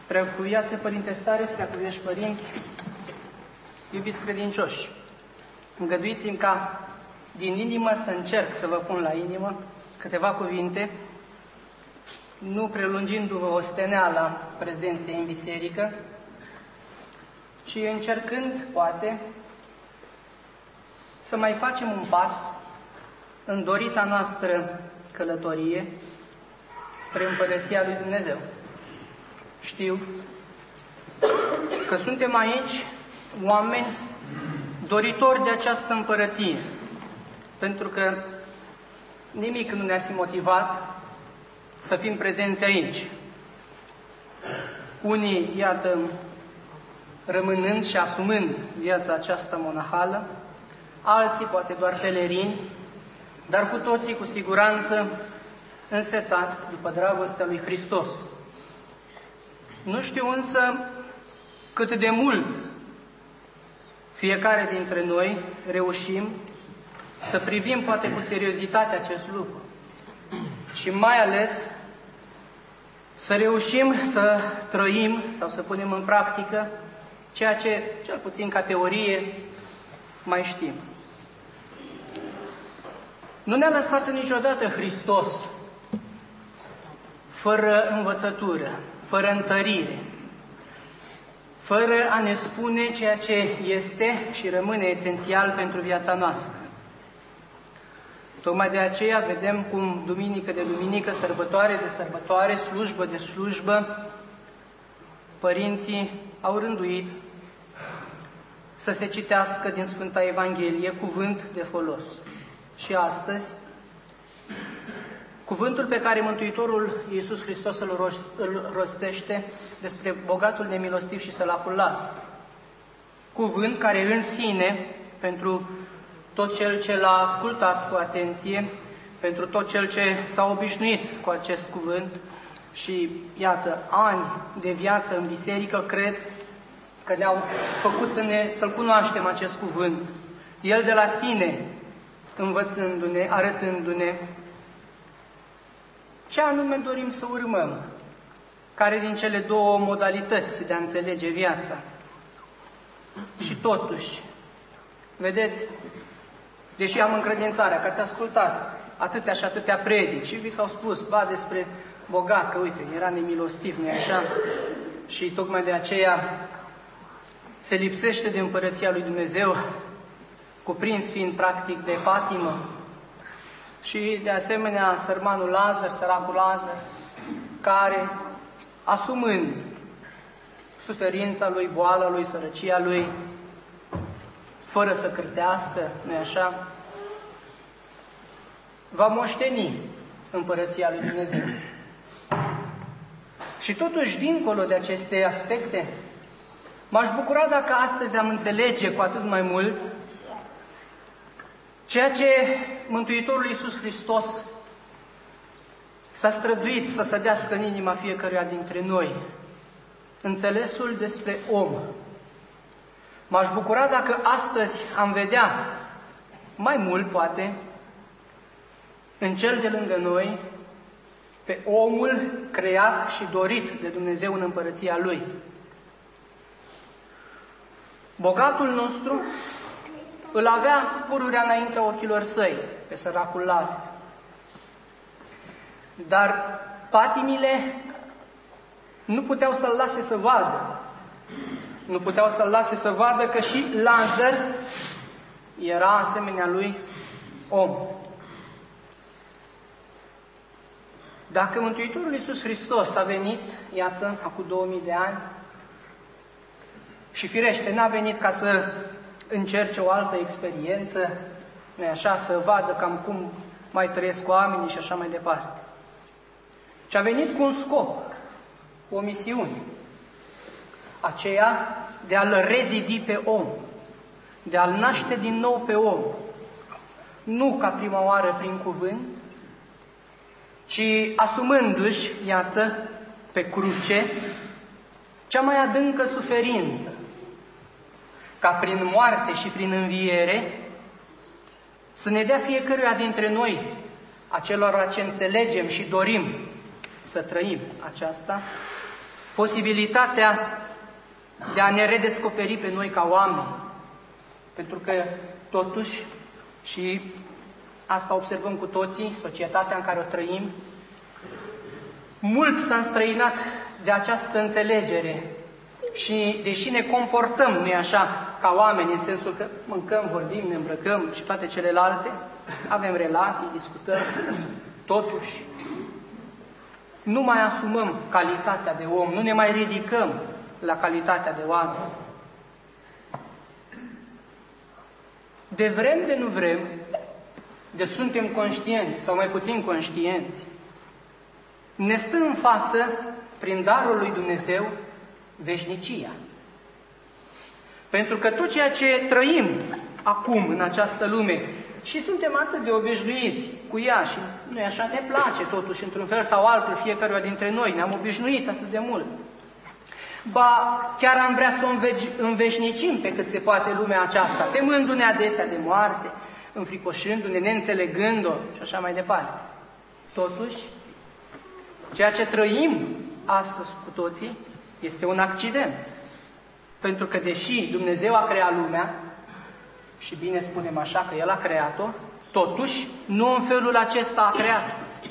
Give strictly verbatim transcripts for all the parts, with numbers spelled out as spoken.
Preacuvioase Părinte Stareț, preacuvioși părinți, iubiți credincioși, îngăduiți-mi ca din inimă să încerc să vă pun la inimă câteva cuvinte, nu prelungindu-vă osteneala prezenței în biserică, ci încercând, poate, să mai facem un pas în dorita noastră călătorie spre Împărăția lui Dumnezeu. Știu că suntem aici oameni doritori de această împărăție, pentru că nimic nu ne-ar fi motivat să fim prezenți aici. Unii, iată, rămânând și asumând viața aceasta monahală, alții poate doar pelerini, dar cu toții cu siguranță însetați după dragostea lui Hristos. Nu știu însă cât de mult fiecare dintre noi reușim să privim poate cu seriozitate acest lucru și mai ales să reușim să trăim sau să punem în practică ceea ce, cel puțin ca teorie, mai știm. Nu ne-a lăsat niciodată Hristos fără învățătură, fără întărire, fără a ne spune ceea ce este și rămâne esențial pentru viața noastră. Tocmai de aceea vedem cum duminică de duminică, sărbătoare de sărbătoare, slujbă de slujbă, părinții au rânduit să se citească din Sfânta Evanghelie cuvânt de folos. Și astăzi, cuvântul pe care Mântuitorul Iisus Hristos îl rostește despre bogatul nemilostiv și săracul Lazar. Cuvânt care în sine, pentru tot cel ce l-a ascultat cu atenție, pentru tot cel ce s-a obișnuit cu acest cuvânt și, iată, ani de viață în biserică, cred că ne-au făcut să ne, să-l cunoaștem acest cuvânt. El de la sine, învățându-ne, arătându-ne ce anume dorim să urmăm, care din cele două modalități de a înțelege viața. Și totuși, vedeți, deși am încredințarea că ați ascultat atâtea și atâtea predici și vi s-au spus, ba, despre bogat, că uite, era nemilostiv, nu-i așa? Și tocmai de aceea se lipsește de Împărăția lui Dumnezeu, cuprins fiind practic de patimă, și de asemenea sărmanul Lazar, săracul Lazar, care, asumând suferința lui, boala lui, sărăcia lui, fără să cârtească, nu-i așa, va moșteni Împărăția lui Dumnezeu. Și totuși, dincolo de aceste aspecte, m-aș bucura dacă astăzi am înțelege cu atât mai mult ceea ce Mântuitorul Iisus Hristos s-a străduit să sădească în inima fiecăruia dintre noi, înțelesul despre om. M-aș bucura dacă astăzi am vedea mai mult, poate, în cel de lângă noi, pe omul creat și dorit de Dumnezeu în Împărăția Lui. Bogatul nostru îl avea pururea înaintea ochilor săi, pe săracul Lazar. Dar patimile nu puteau să-l lase să vadă. Nu puteau să-l lase să vadă că și Lazar era asemenea lui om. Dacă Mântuitorul Iisus Hristos a venit, iată, acum două mii de ani, și firește, n-a venit ca să încerce o altă experiență, nu-i așa, să vadă cam cum mai trăiesc oamenii și așa mai departe, ci a venit cu un scop, cu o misiune, aceea de a-l rezidi pe om, de a-l naște din nou pe om, nu ca prima oară prin cuvânt, ci asumându-și, iată, pe cruce, cea mai adâncă suferință, ca prin moarte și prin înviere să ne dea fiecăruia dintre noi, acelora ce înțelegem și dorim să trăim aceasta, posibilitatea de a ne redescoperi pe noi ca oameni. Pentru că, totuși, și asta observăm cu toții, societatea în care o trăim, mult s-a înstrăinat de această înțelegere și, deși ne comportăm, nu-i așa, ca oameni, în sensul că mâncăm, vorbim, ne îmbrăcăm și toate celelalte, avem relații, discutăm, totuși, nu mai asumăm calitatea de om, nu ne mai ridicăm la calitatea de oameni. De vrem, de nu vrem, de suntem conștienți sau mai puțin conștienți, ne stă în față, prin darul lui Dumnezeu, veșnicia. Pentru că tot ceea ce trăim acum în această lume și suntem atât de obișnuiți cu ea și nu e așa, ne place totuși într-un fel sau altul fiecăruia dintre noi, ne-am obișnuit atât de mult. Ba, chiar am vrea să o înveșnicim pe cât se poate lumea aceasta, temându-ne adesea de moarte, înfricoșându-ne, neînțelegând-o și așa mai departe. Totuși, ceea ce trăim astăzi cu toții este un accident. Pentru că deși Dumnezeu a creat lumea, și bine spunem așa că El a creat-o, totuși nu în felul acesta a creat.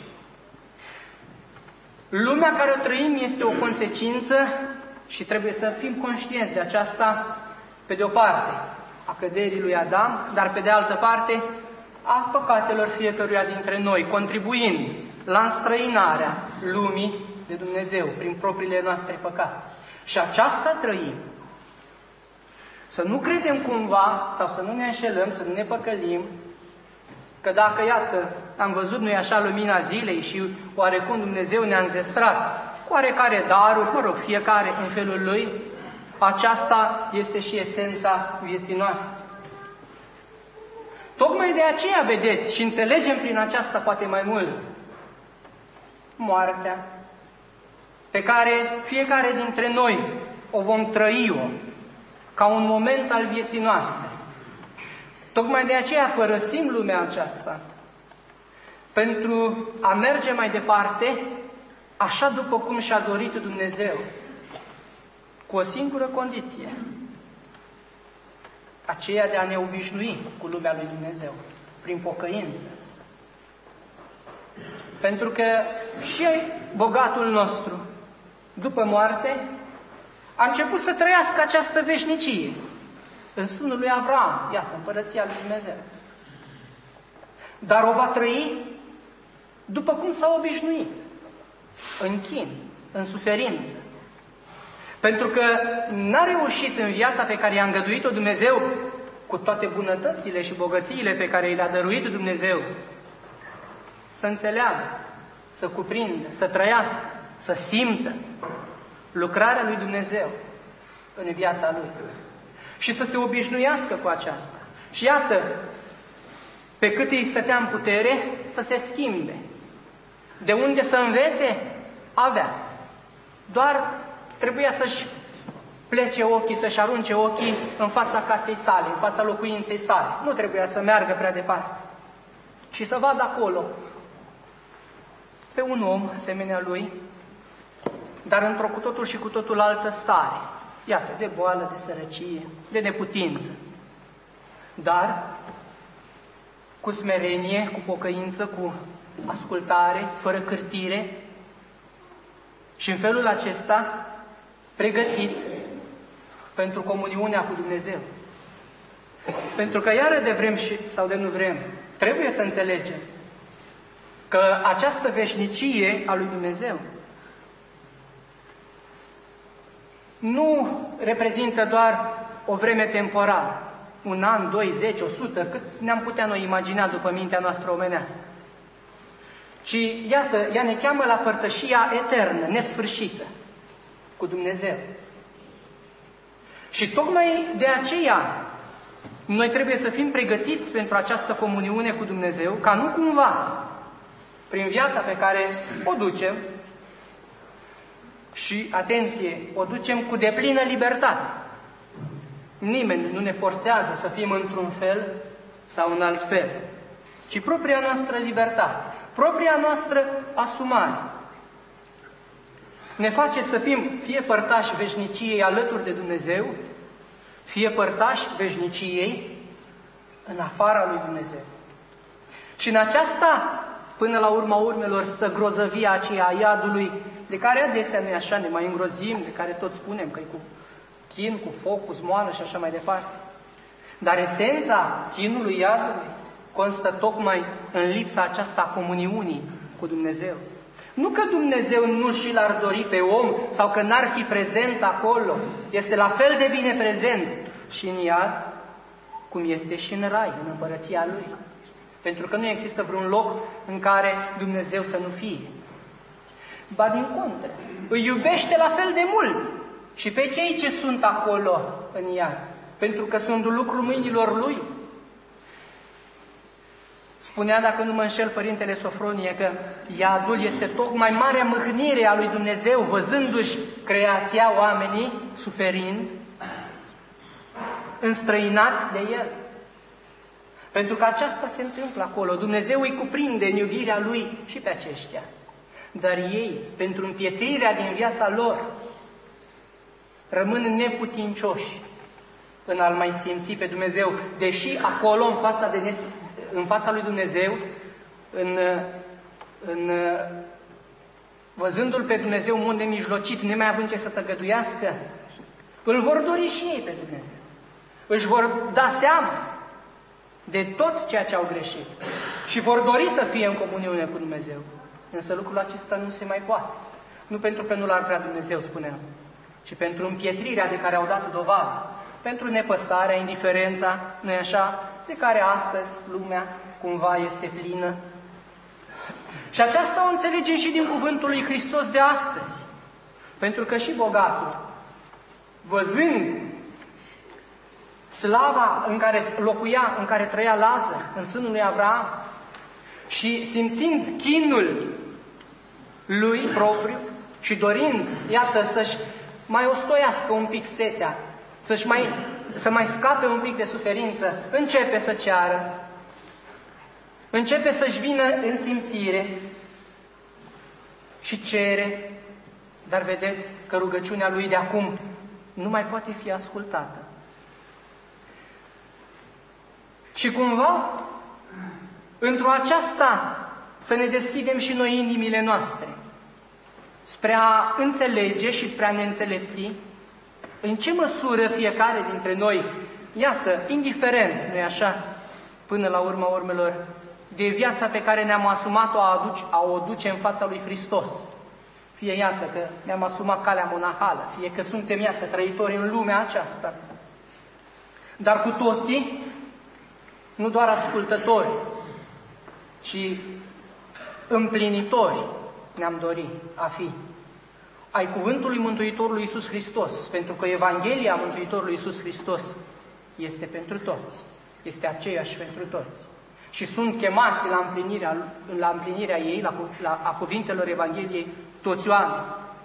Lumea care o trăim este o consecință și trebuie să fim conștienți de aceasta, pe de o parte, a căderii lui Adam, dar pe de altă parte, a păcatelor fiecăruia dintre noi, contribuind la înstrăinarea lumii de Dumnezeu prin propriile noastre păcate. Și aceasta trăim. Să nu credem cumva, sau să nu ne înșelăm, să nu ne păcălim, că dacă, iată, am văzut, nu-i așa, lumina zilei și oarecum Dumnezeu ne-a înzestrat cu oarecare daruri, mă rog, fiecare în felul lui, aceasta este și esența vieții noastre. Tocmai de aceea, vedeți, și înțelegem prin aceasta poate mai mult, moartea, pe care fiecare dintre noi o vom trăi-o ca un moment al vieții noastre. Tocmai de aceea părăsim lumea aceasta, pentru a merge mai departe, așa după cum și-a dorit Dumnezeu, cu o singură condiție, aceea de a ne obișnui cu lumea lui Dumnezeu, prin pocăință. Pentru că și bogatul nostru, după moarte, a început să trăiască această veșnicie în sânul lui Avram, iată, împărăția lui Dumnezeu. Dar o va trăi după cum s-a obișnuit, în chin, în suferință. Pentru că n-a reușit în viața pe care i-a îngăduit-o Dumnezeu, cu toate bunătățile și bogățiile pe care i le-a dăruit Dumnezeu, să înțeleagă, să cuprindă, să trăiască, să simtă lucrarea lui Dumnezeu în viața lui și să se obișnuiască cu aceasta. Și iată, pe cât îi stătea în putere, să se schimbe. De unde să învețe? Avea. Doar trebuia să-și plece ochii, să-și arunce ochii în fața casei sale, în fața locuinței sale. Nu trebuia să meargă prea departe. Și să vadă acolo pe un om asemenea lui, dar într-o cu totul și cu totul altă stare. Iată, de boală, de sărăcie, de neputință. Dar cu smerenie, cu pocăință, cu ascultare, fără cârtire și în felul acesta pregătit pentru comuniunea cu Dumnezeu. Pentru că iară de vrem și, sau de nu vrem, trebuie să înțelegem că această veșnicie a lui Dumnezeu nu reprezintă doar o vreme temporară, un an, doi, zece, o sută, cât ne-am putea noi imagina după mintea noastră omenească. Ci, iată, ea ne cheamă la părtășia eternă, nesfârșită, cu Dumnezeu. Și tocmai de aceea noi trebuie să fim pregătiți pentru această comuniune cu Dumnezeu, ca nu cumva, prin viața pe care o ducem, și, atenție, o ducem cu deplină libertate. Nimeni nu ne forțează să fim într-un fel sau în alt fel, ci propria noastră libertate, propria noastră asumare. ne face să fim fie părtași veșniciei alături de Dumnezeu, fie părtași veșniciei în afara lui Dumnezeu. Și în aceasta, până la urma urmelor, stă grozăvia aceea a iadului, de care adesea nu-i așa, ne mai îngrozim, de care tot spunem că e cu chin, cu foc, cu zmoană și așa mai departe. Dar esența chinului iadului constă tocmai în lipsa aceasta a comuniunii cu Dumnezeu. Nu că Dumnezeu nu și l-ar dori pe om sau că n-ar fi prezent acolo. Este la fel de bine prezent și în iad, cum este și în rai, în împărăția Lui. Pentru că nu există vreun loc în care Dumnezeu să nu fie. Ba din contră, îi iubește la fel de mult și pe cei ce sunt acolo în iad, pentru că sunt lucrul mâinilor Lui. Spunea, dacă nu mă înșel, Părintele Sofronie, că iadul este tocmai marea mâhnire a lui Dumnezeu, văzându-și creația, oamenii, suferind, înstrăinați de El. Pentru că aceasta se întâmplă acolo. Dumnezeu îi cuprinde în iubirea Lui și pe aceștia. Dar ei, pentru împietrirea din viața lor, rămân neputincioși în a-L mai simți pe Dumnezeu, deși acolo, în fața, de ne... în fața lui Dumnezeu, în, în, văzându-L pe Dumnezeu un munte mijlocit, nemai având ce să tăgăduiască, îl vor dori și ei pe Dumnezeu. Își vor da seama de tot ceea ce au greșit și vor dori să fie în comuniune cu Dumnezeu. Însă lucrul acesta nu se mai poate. Nu pentru că nu l-ar vrea Dumnezeu, spuneam, ci pentru împietrirea de care au dat dovadă, pentru nepăsarea, indiferența, nu-i așa, de care astăzi lumea cumva este plină. Și aceasta o înțelegem și din cuvântul lui Hristos de astăzi. Pentru că și bogatul, văzând slava în care locuia, în care trăia Lazar, în sânul lui Avraam, și simțind chinul lui propriu și dorind, iată, să-și mai ostoiască un pic setea, să-și mai, să mai scape un pic de suferință, începe să ceară, începe să-și vină în simțire și cere, dar vedeți că rugăciunea lui de acum nu mai poate fi ascultată. Și cumva, într-o aceasta, să ne deschidem și noi inimile noastre, spre a înțelege și spre a ne înțelepți în ce măsură fiecare dintre noi, iată, indiferent, nu-i așa, până la urma urmelor, de viața pe care ne-am asumat-o a, aduce, a o duce în fața lui Hristos. Fie, iată, că ne-am asumat calea monahală, fie că suntem, iată, trăitori în lumea aceasta. Dar cu toții, nu doar ascultători, ci împlinitori ne-am dorit a fi ai cuvântului Mântuitorului Iisus Hristos, pentru că Evanghelia Mântuitorului Iisus Hristos este pentru toți, este aceeași pentru toți. Și sunt chemați la împlinirea, la împlinirea ei, la, la, a cuvintelor Evangheliei, toți oameni.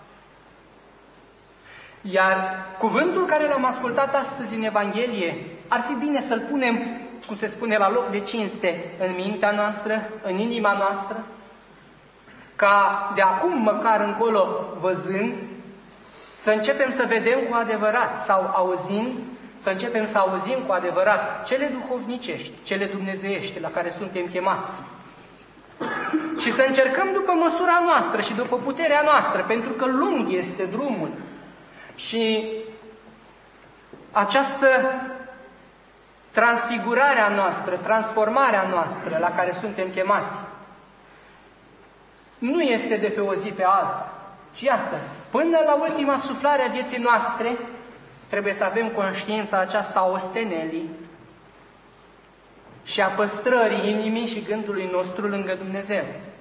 Iar cuvântul care l-am ascultat astăzi în Evanghelie, ar fi bine să-l punem, cum se spune, la loc de cinste în mintea noastră, în inima noastră, ca de acum măcar încolo, văzând, să începem să vedem cu adevărat, sau auzind, să începem să auzim cu adevărat cele duhovnicești, cele dumnezeiești la care suntem chemați. Și să încercăm după măsura noastră și după puterea noastră, pentru că lung este drumul. Și această transfigurare a noastră, transformarea noastră la care suntem chemați, nu este de pe o zi pe alta, ci iată, până la ultima suflare a vieții noastre, trebuie să avem conștiința aceasta a ostenelii și a păstrării inimii și gândului nostru lângă Dumnezeu.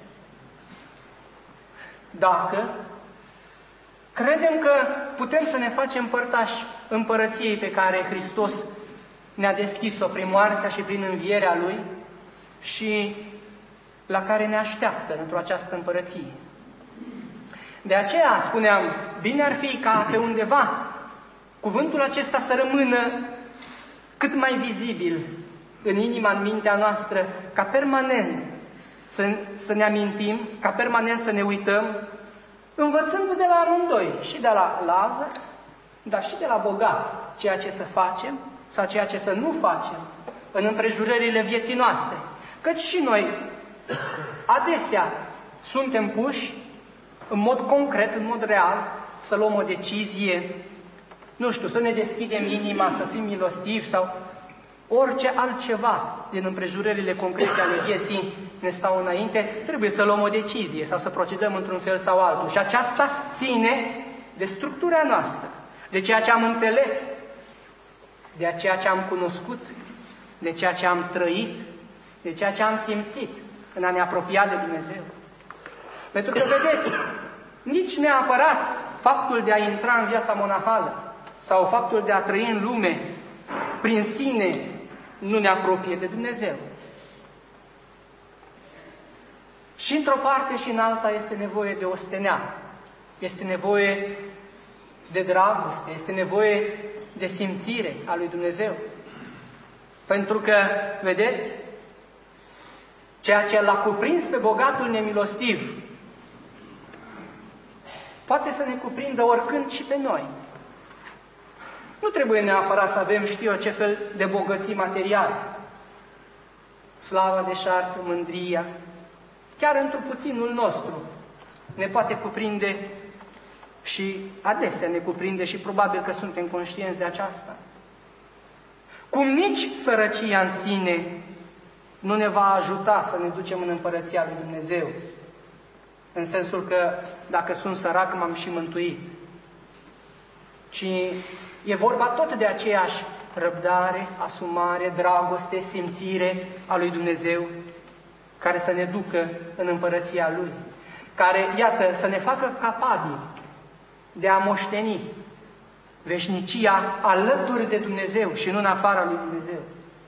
Dacă credem că putem să ne facem părtași împărăției pe care Hristos ne-a deschis-o prin moartea și prin învierea Lui și la care ne așteaptă într-o această împărăție. De aceea, spuneam, bine ar fi ca pe undeva cuvântul acesta să rămână cât mai vizibil în inima, în mintea noastră, ca permanent să, să ne amintim, ca permanent să ne uităm învățând de la amândoi, și de la Lazar, dar și de la bogat, ceea ce să facem sau ceea ce să nu facem în împrejurările vieții noastre. Căci și noi adesea suntem puși în mod concret, în mod real, să luăm o decizie, nu știu, să ne deschidem inima, să fim milostivi sau orice altceva din împrejurările concrete ale vieții ne stau înainte, trebuie să luăm o decizie sau să procedăm într-un fel sau altul. Și aceasta ține de structura noastră, de ceea ce am înțeles, de ceea ce am cunoscut, de ceea ce am trăit, de ceea ce am simțit în a ne apropia de Dumnezeu. Pentru că, vedeți, nici neapărat faptul de a intra în viața monahală sau faptul de a trăi în lume prin sine nu ne apropie de Dumnezeu. Și într-o parte și în alta este nevoie de osteneală, este nevoie de dragoste, este nevoie de simțire a lui Dumnezeu. Pentru că, vedeți, ceea ce l-a cuprins pe bogatul nemilostiv poate să ne cuprindă oricând și pe noi. Nu trebuie neapărat să avem, știu eu, ce fel de bogății materiale. Slava, deșartă, mândria, chiar într-un puținul nostru, ne poate cuprinde și adesea ne cuprinde și probabil că suntem conștienți de aceasta. Cum nici sărăcia în sine nu ne va ajuta să ne ducem în împărăția lui Dumnezeu, în sensul că dacă sunt sărac m-am și mântuit, ci e vorba tot de aceeași răbdare, asumare, dragoste, simțire a lui Dumnezeu, care să ne ducă în împărăția Lui, care, iată, să ne facă capabili de a moșteni veșnicia alături de Dumnezeu și nu în afara lui Dumnezeu.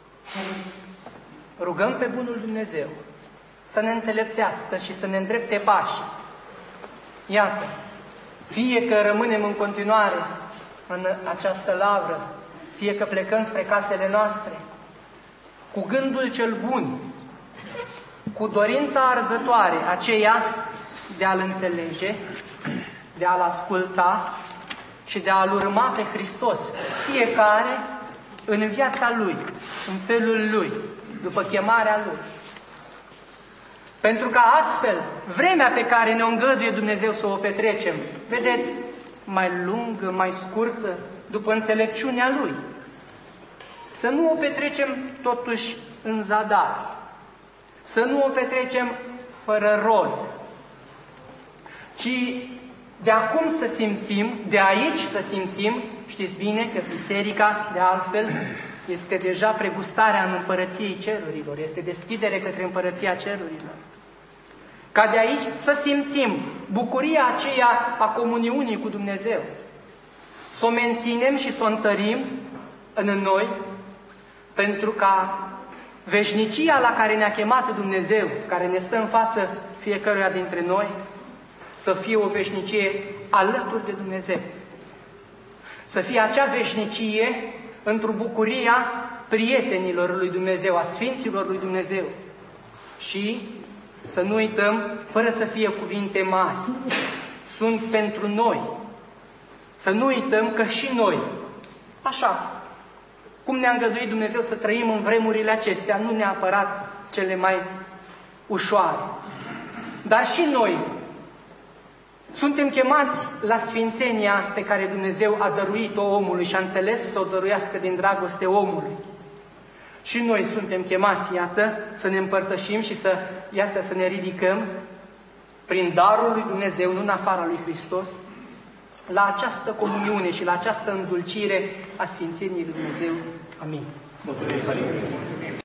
Rugăm pe bunul Dumnezeu să ne înțelepțească și să ne îndrepte pașii. Iată, fie că rămânem în continuare în această lavră, fie că plecăm spre casele noastre, cu gândul cel bun, cu dorința arzătoare, aceea de a-L înțelege, de a-L asculta și de a-L urma pe Hristos, fiecare în viața Lui, în felul Lui, după chemarea Lui. Pentru că astfel, vremea pe care ne-o îngăduie Dumnezeu să o petrecem, vedeți, mai lungă, mai scurtă, după înțelepciunea Lui. Să nu o petrecem totuși în zadar, să nu o petrecem fără rod, ci de acum să simțim, de aici să simțim, știți bine că biserica, de altfel, este deja pregustarea în împărăției cerurilor, este deschidere către împărăția cerurilor. Ca de aici să simțim bucuria aceea a comuniunii cu Dumnezeu, să o menținem și să o întărim în noi, pentru ca veșnicia la care ne-a chemat Dumnezeu, care ne stă în față fiecăruia dintre noi, să fie o veșnicie alături de Dumnezeu. Să fie acea veșnicie într-o bucuria prietenilor lui Dumnezeu, a Sfinților lui Dumnezeu. Și să nu uităm, fără să fie cuvinte mari, sunt pentru noi. Să nu uităm că și noi, așa, cum ne-a îngăduit Dumnezeu să trăim în vremurile acestea, nu neapărat cele mai ușoare, dar și noi suntem chemați la sfințenia pe care Dumnezeu a dăruit-o omului și a înțeles să o dăruiască din dragoste omului. Și noi suntem chemați, iată, să ne împărtășim și să, iată, să ne ridicăm prin darul lui Dumnezeu, nu în afara lui Hristos, la această comuniune și la această îndulcire a sfințeniei lui Dumnezeu. Amin.